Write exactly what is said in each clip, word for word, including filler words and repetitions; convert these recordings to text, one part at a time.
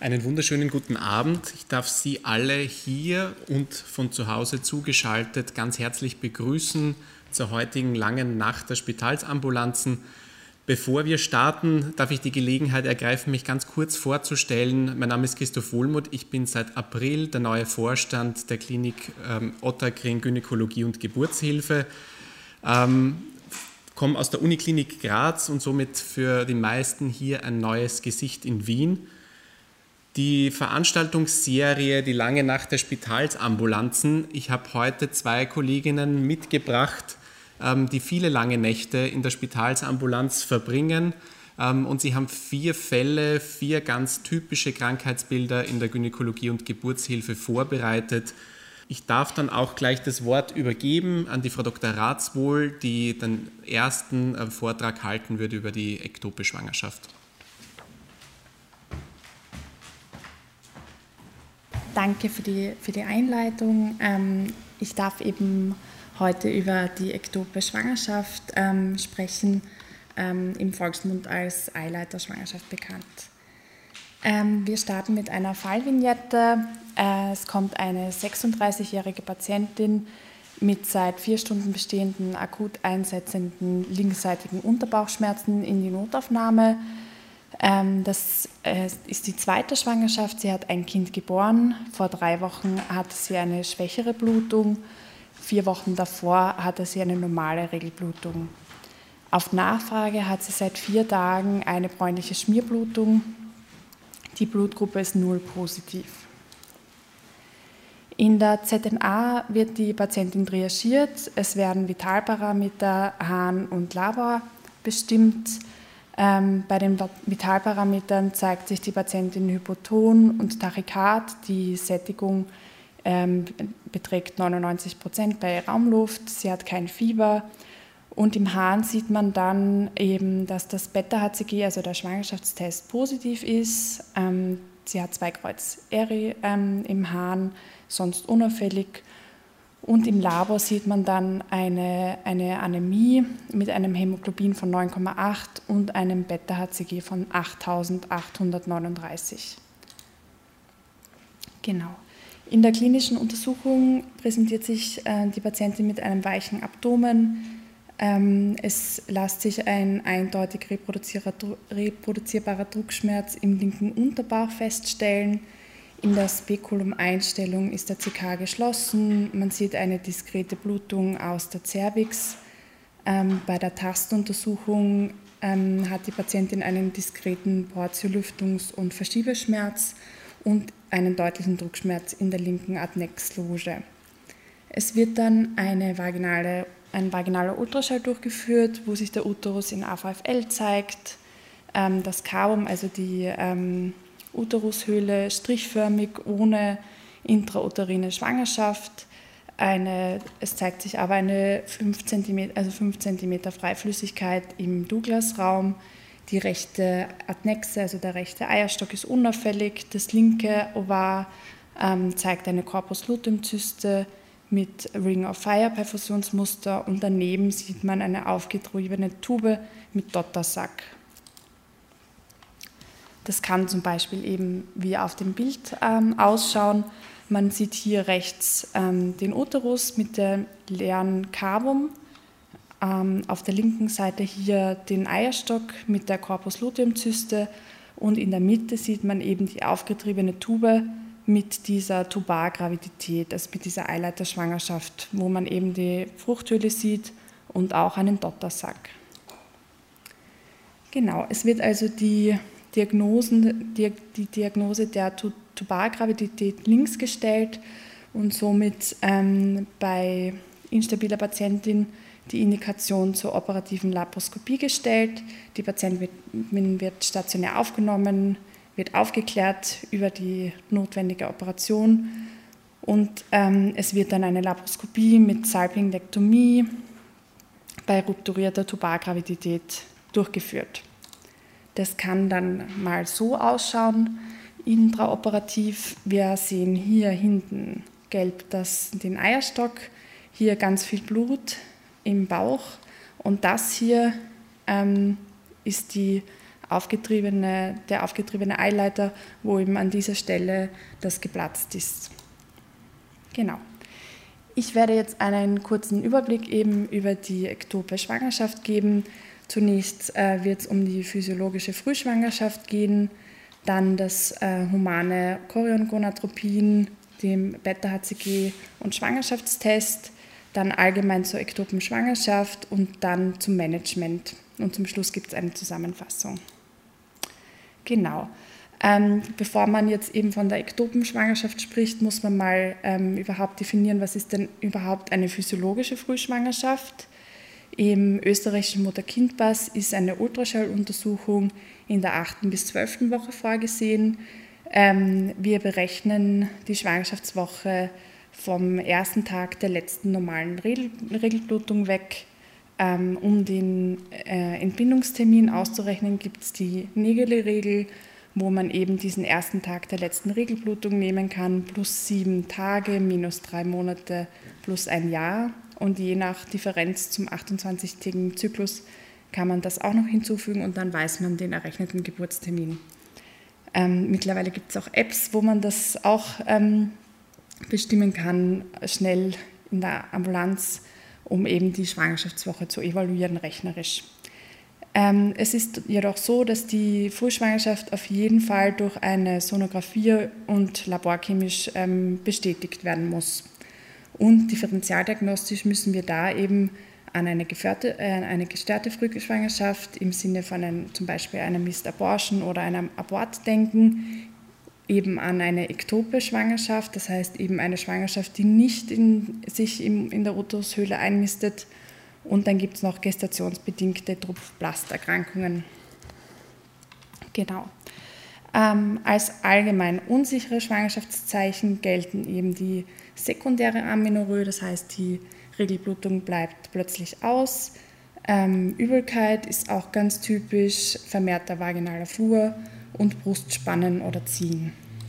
Einen wunderschönen guten Abend. Ich darf Sie alle hier und von zu Hause zugeschaltet ganz herzlich begrüßen zur heutigen langen Nacht der Spitalsambulanzen. Bevor wir starten, darf ich die Gelegenheit ergreifen, mich ganz kurz vorzustellen. Mein Name ist Christoph Wohlmuth. Ich bin seit April der neue Vorstand der Klinik ähm, Ottakring Gynäkologie und Geburtshilfe. Ähm, komme aus der Uniklinik Graz und somit für die meisten hier ein neues Gesicht in Wien. Die Veranstaltungsserie Die lange Nacht der Spitalsambulanzen. Ich habe heute zwei Kolleginnen mitgebracht, die viele lange Nächte in der Spitalsambulanz verbringen. Und sie haben vier Fälle, vier ganz typische Krankheitsbilder in der Gynäkologie und Geburtshilfe vorbereitet. Ich darf dann auch gleich das Wort übergeben an die Frau Doktor Ratswohl, die den ersten Vortrag halten wird über die Ektope-Schwangerschaft. Danke für die, für die Einleitung. Ähm, ich darf eben heute über die Ektope-Schwangerschaft ähm, sprechen, ähm, im Volksmund als Eileiter-Schwangerschaft bekannt. Ähm, wir starten mit einer Fallvignette. Äh, es kommt eine sechsunddreißigjährige Patientin mit seit vier Stunden bestehenden akut einsetzenden linksseitigen Unterbauchschmerzen in die Notaufnahme. Das ist die zweite Schwangerschaft. Sie hat ein Kind geboren. Vor drei Wochen hatte sie eine schwächere Blutung. Vier Wochen davor hatte sie eine normale Regelblutung. Auf Nachfrage hat sie seit vier Tagen eine bräunliche Schmierblutung. Die Blutgruppe ist null positiv. In der Z N A wird die Patientin triagiert. Es werden Vitalparameter Hahn und Labor bestimmt. Ähm, bei den Vitalparametern zeigt sich die Patientin hypoton und Tachykard. Die Sättigung ähm, beträgt neunundneunzig Prozent bei Raumluft. Sie hat kein Fieber. Und im Hahn sieht man dann eben, dass das Beta-H C G, also der Schwangerschaftstest, positiv ist. Ähm, sie hat zwei Kreuz-Eri ähm, im Hahn, sonst unauffällig. Und im Labor sieht man dann eine, eine Anämie mit einem Hämoglobin von neun Komma acht und einem Beta-H C G von achttausendachthundertneununddreißig. Genau. In der klinischen Untersuchung präsentiert sich äh, die Patientin mit einem weichen Abdomen. Ähm, es lässt sich ein eindeutig reproduzierbarer Druckschmerz im linken Unterbauch feststellen. In der Spekulum-Einstellung ist der C K geschlossen. Man sieht eine diskrete Blutung aus der Cervix. Ähm, bei der Tastuntersuchung ähm, hat die Patientin einen diskreten Portiolüftungs- und Verschiebeschmerz und einen deutlichen Druckschmerz in der linken Adnexloge. Es wird dann eine vaginale, ein vaginaler Ultraschall durchgeführt, wo sich der Uterus in A V F L zeigt. Ähm, das Cavum, also die ähm, Uterushöhle strichförmig, ohne intrauterine Schwangerschaft. Eine, es zeigt sich aber eine fünf Zentimeter, also fünf Zentimeter Freiflüssigkeit im Douglas-Raum. Die rechte Adnexe, also der rechte Eierstock, ist unauffällig. Das linke Ovar ähm, zeigt eine Corpus luteum-Zyste mit Ring of Fire Perfusionsmuster und daneben sieht man eine aufgetriebene Tube mit Dottersack. Das kann zum Beispiel eben wie auf dem Bild ähm, ausschauen. Man sieht hier rechts ähm, den Uterus mit dem leeren Cavum. Ähm, auf der linken Seite hier den Eierstock mit der Corpus luteum-Zyste und in der Mitte sieht man eben die aufgetriebene Tube mit dieser Tubargravidität, also mit dieser Eileiter-Schwangerschaft, wo man eben die Fruchthöhle sieht und auch einen Dottersack. Genau, es wird also die Diagnosen, die, die Diagnose der Tubargravidität links gestellt und somit ähm, bei instabiler Patientin die Indikation zur operativen Laparoskopie gestellt. Die Patientin wird, wird stationär aufgenommen, wird aufgeklärt über die notwendige Operation und ähm, es wird dann eine Laparoskopie mit Salpingektomie bei rupturierter Tubargravidität durchgeführt. Das kann dann mal so ausschauen, intraoperativ. Wir sehen hier hinten gelb das, den Eierstock, hier ganz viel Blut im Bauch und das hier ähm, ist die aufgetriebene, der aufgetriebene Eileiter, wo eben an dieser Stelle das geplatzt ist. Genau. Ich werde jetzt einen kurzen Überblick eben über die ektope Schwangerschaft geben. Zunächst äh, wird es um die physiologische Frühschwangerschaft gehen, dann das äh, humane Chorion-Gonadotropin, dem Beta-H C G und Schwangerschaftstest, dann allgemein zur ektopen Schwangerschaft und dann zum Management. Und zum Schluss gibt es eine Zusammenfassung. Genau. Ähm, bevor man jetzt eben von der ektopen Schwangerschaft spricht, muss man mal ähm, überhaupt definieren, was ist denn überhaupt eine physiologische Frühschwangerschaft. Im österreichischen Mutter-Kind-Pass ist eine Ultraschalluntersuchung in der achten bis zwölften Woche vorgesehen. Ähm, wir berechnen die Schwangerschaftswoche vom ersten Tag der letzten normalen Regel- Regelblutung weg. Ähm, um den äh, Entbindungstermin auszurechnen, gibt es die Nägeli-Regel, wo man eben diesen ersten Tag der letzten Regelblutung nehmen kann, plus sieben Tage, minus drei Monate, plus ein Jahr. Und je nach Differenz zum achtundzwanzigtägigen Zyklus kann man das auch noch hinzufügen und dann weiß man den errechneten Geburtstermin. Ähm, mittlerweile gibt es auch Apps, wo man das auch ähm, bestimmen kann, schnell in der Ambulanz, um eben die Schwangerschaftswoche zu evaluieren, rechnerisch. Ähm, es ist jedoch so, dass die Frühschwangerschaft auf jeden Fall durch eine Sonographie und laborchemisch ähm, bestätigt werden muss. Und differentialdiagnostisch müssen wir da eben an eine, gefährte, äh, eine gestörte Frühschwangerschaft im Sinne von einem, zum Beispiel einer Missed Abortion oder einem Abort denken, eben an eine ektope Schwangerschaft, das heißt eben eine Schwangerschaft, die nicht in, sich in, in der Uterushöhle einnistet. Und dann gibt es noch gestationsbedingte Tropfblasterkrankungen. Genau. Ähm, als allgemein unsichere Schwangerschaftszeichen gelten eben die sekundäre Amenorrhoe, das heißt die Regelblutung bleibt plötzlich aus. Ähm, Übelkeit ist auch ganz typisch, vermehrter vaginaler Flur und Brustspannen oder Ziehen.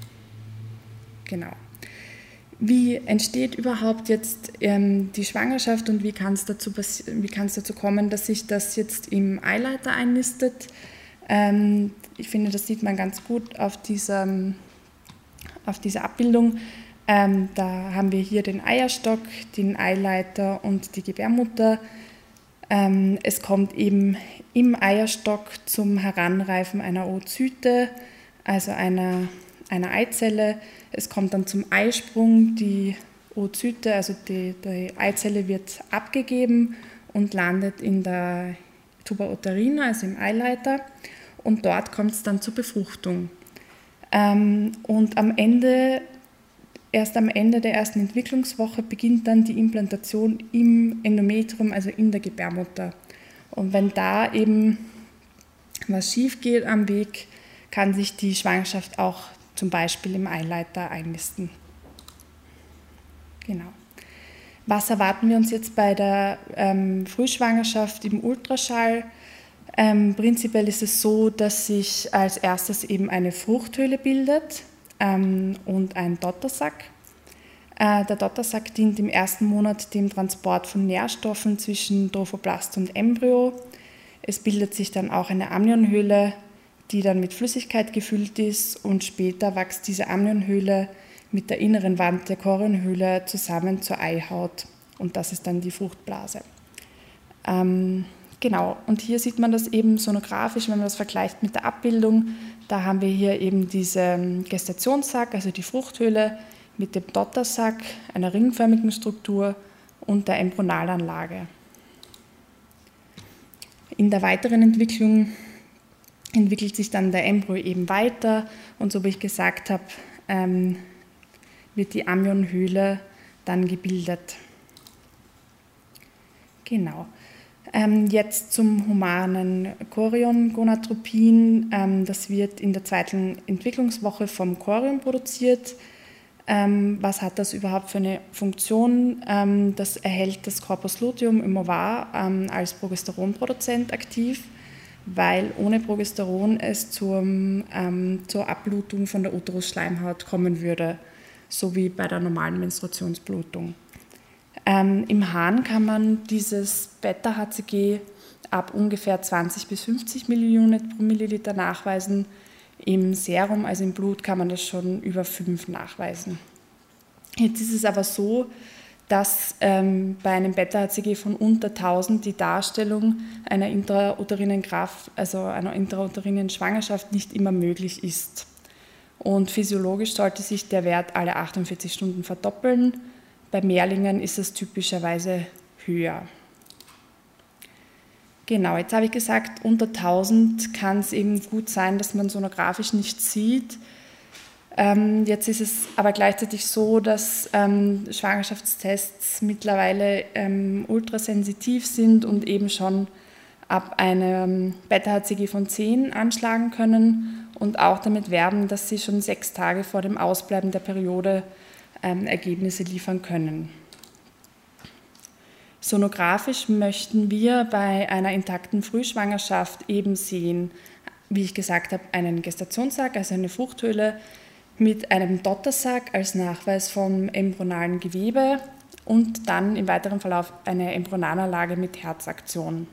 Genau. Wie entsteht überhaupt jetzt ähm, die Schwangerschaft und wie kann es dazu, wie kann es dazu kommen, dass sich das jetzt im Eileiter einnistet? Ähm, ich finde, das sieht man ganz gut auf dieser, auf dieser Abbildung. Ähm, da haben wir hier den Eierstock, den Eileiter und die Gebärmutter. Ähm, es kommt eben im Eierstock zum Heranreifen einer Oozyte, also einer, einer Eizelle. Es kommt dann zum Eisprung, die Oozyte, also die, die Eizelle wird abgegeben und landet in der Tuba uterina, also im Eileiter, und dort kommt es dann zur Befruchtung. Ähm, und am Ende, erst am Ende der ersten Entwicklungswoche beginnt dann die Implantation im Endometrium, also in der Gebärmutter. Und wenn da eben was schief geht am Weg, kann sich die Schwangerschaft auch zum Beispiel im Eileiter einnisten. Genau. Was erwarten wir uns jetzt bei der ähm, Frühschwangerschaft im Ultraschall? Ähm, prinzipiell ist es so, dass sich als erstes eben eine Fruchthöhle bildet ähm, und ein Dottersack. Äh, der Dottersack dient im ersten Monat dem Transport von Nährstoffen zwischen Trophoblast und Embryo. Es bildet sich dann auch eine Amnionhöhle, die dann mit Flüssigkeit gefüllt ist, und später wächst diese Amnionhöhle mit der inneren Wand der Chorionhöhle zusammen zur Eihaut, und das ist dann die Fruchtblase. Ähm, genau, und hier sieht man das eben sonografisch, wenn man das vergleicht mit der Abbildung. Da haben wir hier eben diesen Gestationssack, also die Fruchthöhle, mit dem Dottersack, einer ringförmigen Struktur und der Embryonalanlage. In der weiteren Entwicklung entwickelt sich dann der Embryo eben weiter und so wie ich gesagt habe, ähm, wird die Amnionhöhle dann gebildet. Genau. Ähm, jetzt zum humanen Chorion-Gonadotropin. Ähm, das wird in der zweiten Entwicklungswoche vom Chorion produziert. Ähm, was hat das überhaupt für eine Funktion? Ähm, das erhält das Corpus luteum im Ovar ähm, als Progesteronproduzent aktiv, weil ohne Progesteron es zur, ähm, zur Abblutung von der Uterusschleimhaut kommen würde, so wie bei der normalen Menstruationsblutung. Ähm, Im Hahn kann man dieses Beta-H C G ab ungefähr zwanzig bis fünfzig Milliunit pro Milliliter nachweisen. Im Serum, also im Blut, kann man das schon über fünf nachweisen. Jetzt ist es aber so, dass ähm, bei einem Beta-H C G von unter tausend die Darstellung einer intrauterinen Kraft, also einer intrauterinen Schwangerschaft nicht immer möglich ist. Und physiologisch sollte sich der Wert alle achtundvierzig Stunden verdoppeln. Bei Mehrlingen ist es typischerweise höher. Genau, jetzt habe ich gesagt, unter tausend kann es eben gut sein, dass man sonografisch nichts sieht. Ähm, jetzt ist es aber gleichzeitig so, dass ähm, Schwangerschaftstests mittlerweile ähm, ultrasensitiv sind und eben schon ab einem Beta-H C G von zehn anschlagen können und auch damit werben, dass sie schon sechs Tage vor dem Ausbleiben der Periode ähm, Ergebnisse liefern können. Sonografisch möchten wir bei einer intakten Frühschwangerschaft eben sehen, wie ich gesagt habe, einen Gestationssack, also eine Fruchthöhle, mit einem Dottersack als Nachweis vom embryonalen Gewebe und dann im weiteren Verlauf eine Embryonanlage mit Herzaktion.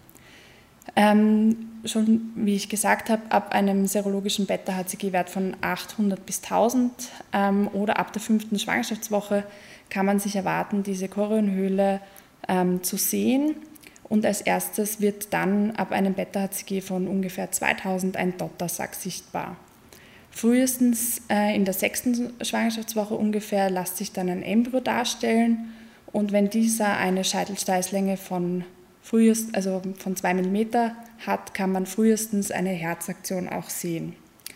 Ähm, schon, wie ich gesagt habe, ab einem serologischen Beta-H C G-Wert von achthundert bis tausend ähm, oder ab der fünften Schwangerschaftswoche kann man sich erwarten, diese Chorionhöhle ähm, zu sehen. Und als erstes wird dann ab einem Beta-H C G von ungefähr zweitausend ein Dottersack sichtbar. Frühestens äh, in der sechsten Schwangerschaftswoche ungefähr lässt sich dann ein Embryo darstellen und wenn dieser eine Scheitelsteißlänge von, frühest, also von zwei Millimeter hat, kann man frühestens eine Herzaktion auch sehen.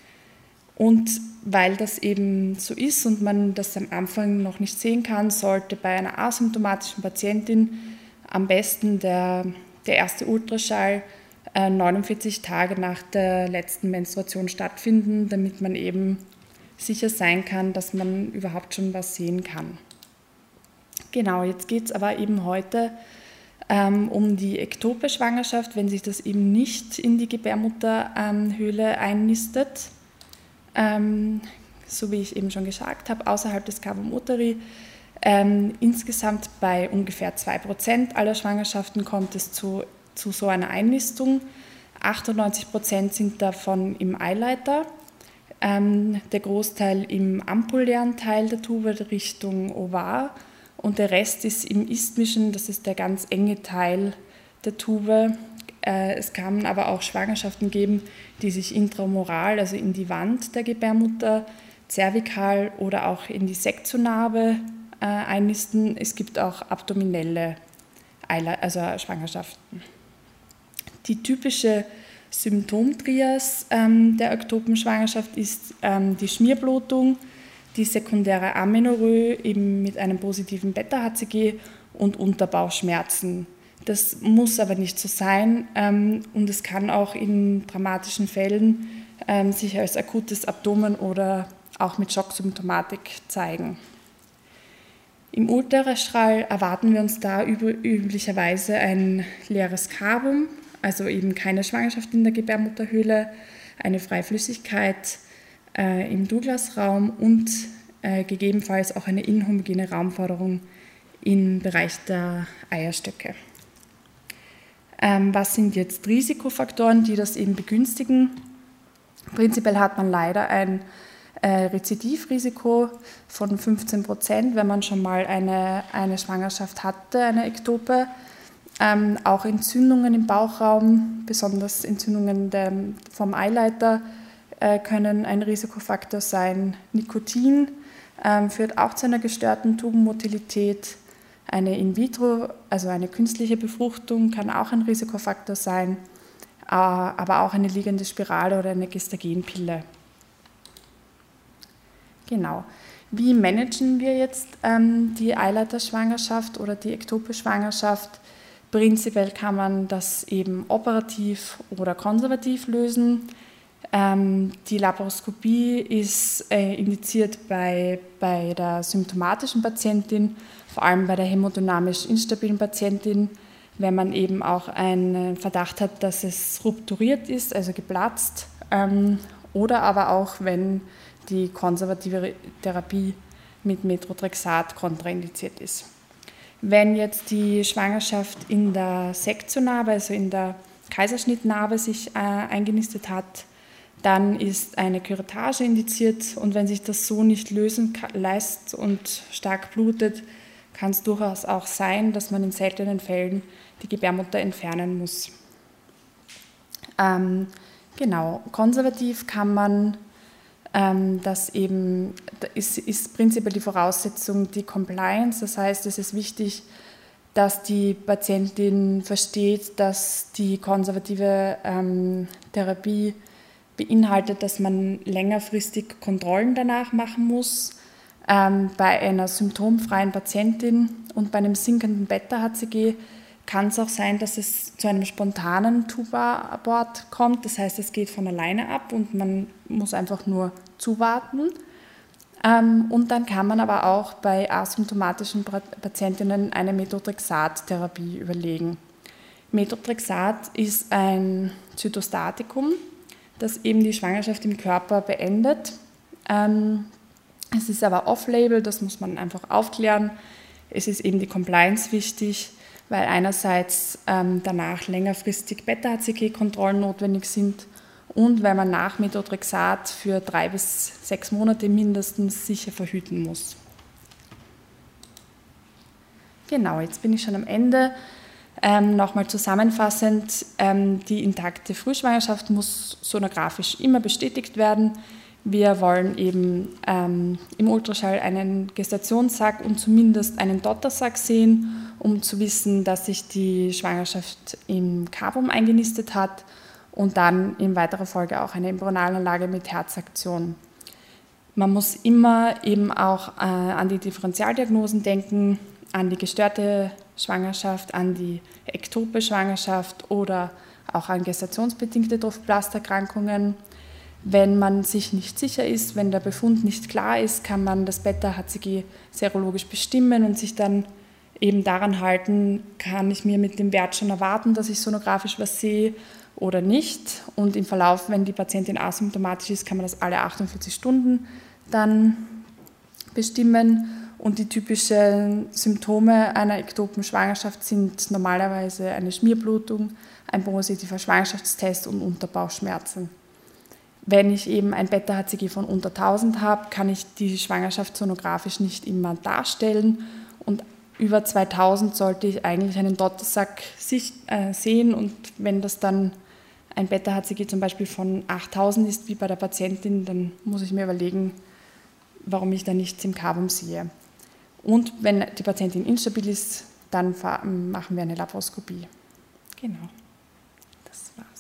Und weil das eben so ist und man das am Anfang noch nicht sehen kann, sollte bei einer asymptomatischen Patientin am besten der, der erste Ultraschall neunundvierzig Tage nach der letzten Menstruation stattfinden, damit man eben sicher sein kann, dass man überhaupt schon was sehen kann. Genau, jetzt geht es aber eben heute ähm, um die ektope Schwangerschaft, wenn sich das eben nicht in die Gebärmutterhöhle ähm, einnistet, ähm, so wie ich eben schon gesagt habe, außerhalb des Cavum uteri. Ähm, insgesamt bei ungefähr zwei Prozent aller Schwangerschaften kommt es zu zu so einer Einnistung. achtundneunzig Prozent sind davon im Eileiter, ähm, der Großteil im ampullären Teil der Tube Richtung Ovar und der Rest ist im isthmischen, das ist der ganz enge Teil der Tube. Äh, es kann aber auch Schwangerschaften geben, die sich intrahumoral, also in die Wand der Gebärmutter, zervikal oder auch in die Sektionnarbe äh, einnisten. Es gibt auch abdominelle Eile- also Schwangerschaften. Die typische Symptomtrias ähm, der Ektopenschwangerschaft ist ähm, die Schmierblutung, die sekundäre Amenorrhoe eben mit einem positiven Beta-H C G und Unterbauchschmerzen. Das muss aber nicht so sein ähm, und es kann auch in dramatischen Fällen ähm, sich als akutes Abdomen oder auch mit Schocksymptomatik zeigen. Im Ultraschall erwarten wir uns da üblicherweise ein leeres Cavum, also eben keine Schwangerschaft in der Gebärmutterhöhle, eine Freiflüssigkeit äh, im Douglas-Raum und äh, gegebenenfalls auch eine inhomogene Raumforderung im Bereich der Eierstöcke. Ähm, was sind jetzt Risikofaktoren, die das eben begünstigen? Prinzipiell hat man leider ein äh, Rezidivrisiko von fünfzehn Prozent, wenn man schon mal eine, eine Schwangerschaft hatte, eine Ektope. Ähm, auch Entzündungen im Bauchraum, besonders Entzündungen der, vom Eileiter, äh, können ein Risikofaktor sein. Nikotin ähm, führt auch zu einer gestörten Tubenmotilität. Eine In-vitro, also eine künstliche Befruchtung, kann auch ein Risikofaktor sein, äh, aber auch eine liegende Spirale oder eine Gestagenpille. Genau. Wie managen wir jetzt ähm, die Eileiterschwangerschaft oder die ektope Schwangerschaft? Prinzipiell kann man das eben operativ oder konservativ lösen. Ähm, die Laparoskopie ist äh, indiziert bei, bei der symptomatischen Patientin, vor allem bei der hämodynamisch instabilen Patientin, wenn man eben auch einen Verdacht hat, dass es rupturiert ist, also geplatzt, ähm, oder aber auch, wenn die konservative Therapie mit Methotrexat kontraindiziert ist. Wenn jetzt die Schwangerschaft in der Sektionnarbe, also in der Kaiserschnittnarbe sich äh, eingenistet hat, dann ist eine Curettage indiziert und wenn sich das so nicht lösen lässt und stark blutet, kann es durchaus auch sein, dass man in seltenen Fällen die Gebärmutter entfernen muss. Ähm, genau, konservativ kann man ähm, das eben, da ist, ist prinzipiell die Voraussetzung die Compliance, das heißt, es ist wichtig, dass die Patientin versteht, dass die konservative ähm, Therapie beinhaltet, dass man längerfristig Kontrollen danach machen muss. Ähm, bei einer symptomfreien Patientin und bei einem sinkenden Beta-H C G kann es auch sein, dass es zu einem spontanen Tuba-Abort kommt. Das heißt, es geht von alleine ab und man muss einfach nur zuwarten. Ähm, und dann kann man aber auch bei asymptomatischen Patientinnen eine Methotrexat-Therapie überlegen. Methotrexat ist ein Zytostatikum, das eben die Schwangerschaft im Körper beendet. Ähm, es ist aber off-label, das muss man einfach aufklären. Es ist eben die Compliance wichtig, weil einerseits ähm, danach längerfristig Beta-H C G-Kontrollen notwendig sind und weil man nach Methotrexat für drei bis sechs Monate mindestens sicher verhüten muss. Genau, jetzt bin ich schon am Ende. Ähm, Nochmal zusammenfassend, ähm, die intakte Frühschwangerschaft muss sonografisch immer bestätigt werden. Wir wollen eben ähm, im Ultraschall einen Gestationssack und zumindest einen Dottersack sehen, um zu wissen, dass sich die Schwangerschaft im Cavum eingenistet hat und dann in weiterer Folge auch eine Embryonalnlage mit Herzaktion. Man muss immer eben auch äh, an die Differentialdiagnosen denken, an die gestörte Schwangerschaft, an die ektope Schwangerschaft oder auch an gestationsbedingte Trophoblast-Erkrankungen. Wenn man sich nicht sicher ist, wenn der Befund nicht klar ist, kann man das Beta-H C G serologisch bestimmen und sich dann eben daran halten, kann ich mir mit dem Wert schon erwarten, dass ich sonografisch was sehe oder nicht. Und im Verlauf, wenn die Patientin asymptomatisch ist, kann man das alle achtundvierzig Stunden dann bestimmen. Und die typischen Symptome einer ektopen Schwangerschaft sind normalerweise eine Schmierblutung, ein positiver Schwangerschaftstest und Unterbauchschmerzen. Wenn ich eben ein Beta-H C G von unter tausend habe, kann ich die Schwangerschaft sonografisch nicht immer darstellen und über zweitausend sollte ich eigentlich einen Dottersack sehen und wenn das dann ein Beta-H C G zum Beispiel von achttausend ist, wie bei der Patientin, dann muss ich mir überlegen, warum ich da nichts im Cavum sehe. Und wenn die Patientin instabil ist, dann machen wir eine Laparoskopie. Genau, das war's.